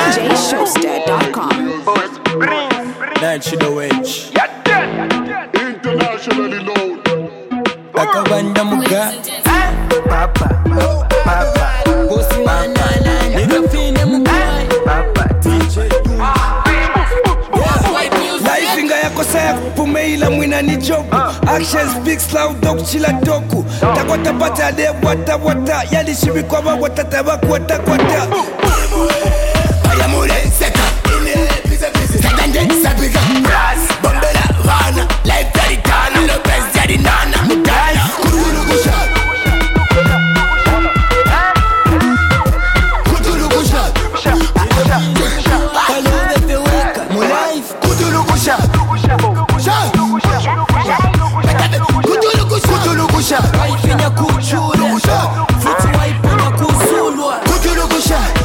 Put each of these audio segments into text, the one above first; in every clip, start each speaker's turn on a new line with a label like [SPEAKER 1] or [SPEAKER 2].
[SPEAKER 1] DJShowster.com.
[SPEAKER 2] Then she the witch.
[SPEAKER 3] Internationally known.
[SPEAKER 2] Akabanda muga.
[SPEAKER 3] Papa.
[SPEAKER 2] Bossy man, nigga fine muga.
[SPEAKER 3] Papa.
[SPEAKER 2] Life inga yako saya kupumeila mwina ni joku. Action speaks loud dog chila doku. Takwata pata de wata. Yali shibi kwa wata tabaku wata.
[SPEAKER 4] Ayamure seka ine pise Satanje sapika Brass Bombela Vana Life taritana Lopez jadi nana Mudala Kutulu kushat Kutulu kushat
[SPEAKER 2] Kalove peweka Mu life
[SPEAKER 4] Kutulu kushat Kutulu kushat
[SPEAKER 2] Life inya kuchule Futu wipe na kusulwa
[SPEAKER 4] Kutulu kushat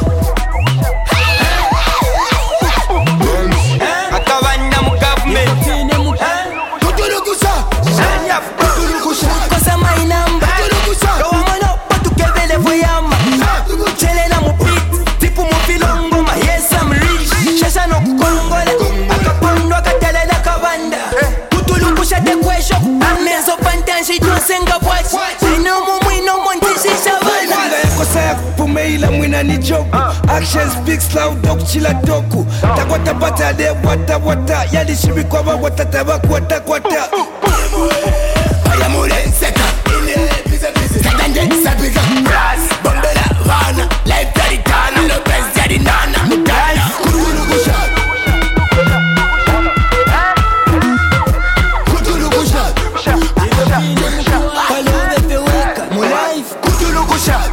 [SPEAKER 2] Akabanda mu government fine muga.
[SPEAKER 4] Kutulu kushat Kutulu kushat
[SPEAKER 2] Kosa my number
[SPEAKER 4] Kutulu kushat
[SPEAKER 2] Kawa mono patu kevele voyama Chele na mu beat Tipu mu filongo ma yes I'm rich Shasha no kukongole Akapondo akatele na kabanda Kutulu kusha de kwesho Amezo pantanshi josenga watch Ino mu ntishi shabana Nga yako saya kupumeila mwina ni joku Action speaks loud dog chila doku Takwata pata de wata Yali shibi kwa wata tabaku wata
[SPEAKER 4] Ayamure seka ine pise Satanje sapika Brass Bombela Vana Life taritana Lopez jadi nana Mudala Kutulu kushat Kutulu kushat
[SPEAKER 2] Kalove peweka Mu life
[SPEAKER 4] Kutulu kushat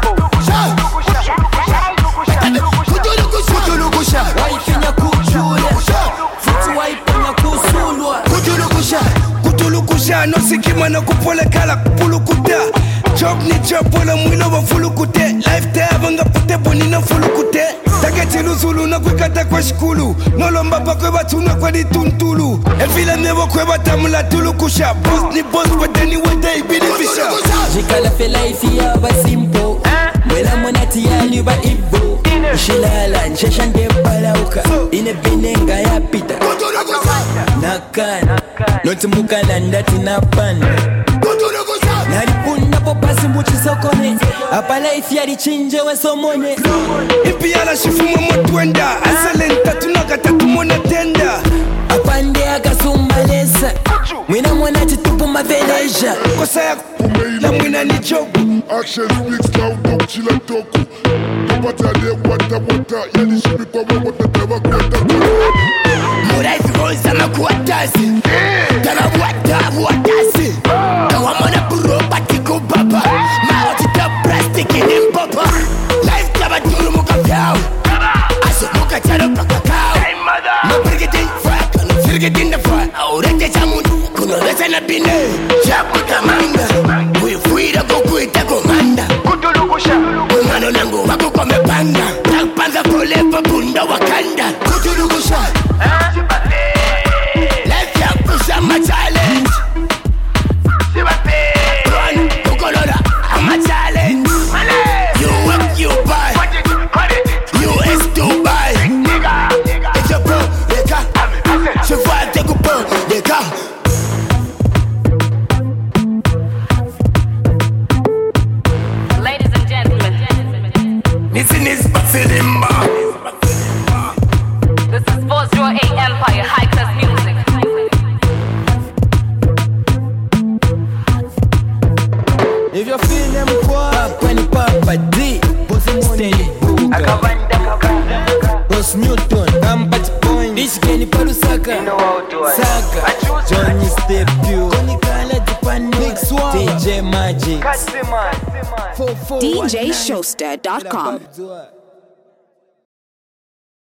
[SPEAKER 4] Kutulu kushat
[SPEAKER 2] Wife inya kuchule Futu wipe na kusulwa
[SPEAKER 4] Kutulu kushat
[SPEAKER 2] Kutulukusha no sikima na kupolekala kupulukuta Job ni job wala mwilo wa fulukute Life tayaba nga pute boni na fulukute Taketi luzulu na kwikata kwa shikulu Nolomba pa kwe batuna kwa di tuntulu Efila nebo kwe batamula tulukusha Boss ni boss wateni wata ibinifisha Jikala fe life ya ba simple Mwela mwanati ya liba ibo Ushilala nshesha nge palauka Ine binenga ya pita
[SPEAKER 4] Kutulu kushat
[SPEAKER 2] Nakana Noti mukana ndati napanda
[SPEAKER 4] Kutulu kushat
[SPEAKER 2] Naripunda popasi mbuchi sokone Apa life yari chinje we somone Ipi yala shifumo motwenda Asalenta tunakata tumona tenda Apande akasumbalesa Mwina mwana titupu maveleja Kosa ya kupumeila mwina ni jogu
[SPEAKER 3] Action speaks loud dog chila doku. Kapata de wata. Yali shibi kwa wata tabaku wata.
[SPEAKER 4] Muraifi roza makuatasi Tara watasi Kawamona buro patiko baba Maotita plastic in papa Life taba turu muka pyao Aso muka charo pakakao Mapirgitin faka no firgitin da fa Aurete chamuni kuno resa na bine Chakuta manga Kuifuira kukuita komanda Kumano nangu wako kwa mepanga Takpanza kulepa bunda wakanda Kutulukusha Let's have push up my challenge Run, Kukolora, I'm a challenge You work, you buy US Dubai It's your bro, Leka Cheval, take a bro, Leka
[SPEAKER 1] Ladies and gentlemen,
[SPEAKER 4] Listen is Basilimba
[SPEAKER 1] this is Force Draw 8 Empire High Class Music.
[SPEAKER 2] If you're feeling poor Papa ni Papa D Stanley Buga Boss Newton Kampati Point Ishkeni Parusaka Saka Johnny Stepio Konikala Dipani Mix One DJ Magic
[SPEAKER 1] DJShowster.com.